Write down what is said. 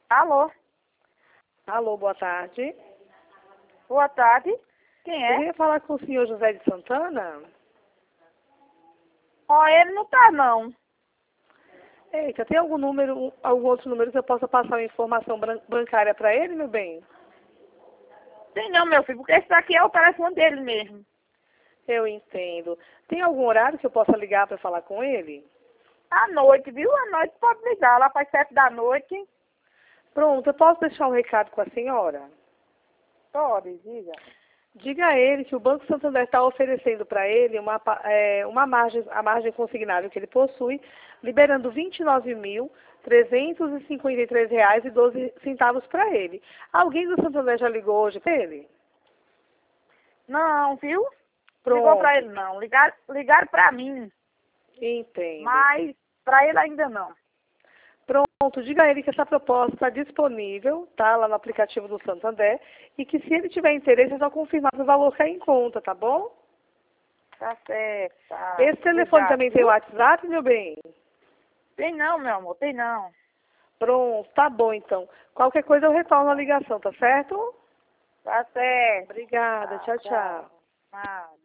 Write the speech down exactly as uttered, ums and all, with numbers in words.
Alô? Alô, boa tarde. Boa tarde. Quem Eu é? ia falar com o senhor José de Santana. Ó, ele não tá, não. Eita, tem algum número, algum outro número que eu possa passar uma informação bran- bancária para ele, meu bem? Tem não, meu filho, porque esse daqui é o telefone dele mesmo. Eu entendo. Tem algum horário que eu possa ligar para falar com ele? À noite, viu? À noite pode ligar, lá para as sete da noite. Pronto, eu posso deixar um recado com a senhora? Pode, diga. Diga a ele que o Banco Santander está oferecendo para ele uma, pa- é, uma margem, a margem consignável que ele possui, liberando vinte e nove mil trezentos e cinquenta e três reais e doze centavos para ele. Alguém do Santander já ligou hoje para ele? Não, viu? Ligou Pronto, para ele não. Ligar, ligaram para mim, entendo. mas para ele ainda não. Pronto, diga a ele que essa proposta está disponível, tá, lá no aplicativo do Santander, e que se ele tiver interesse é só confirmar que o valor cai em conta, tá bom? Tá certo, tá. Esse telefone Obrigado, também tem viu? WhatsApp, meu bem? Tem não, meu amor, tem não. Pronto, tá bom então. Qualquer coisa eu retorno a ligação, tá certo? Tá certo. Obrigada, Tá, tchau, tchau. tchau. Nada.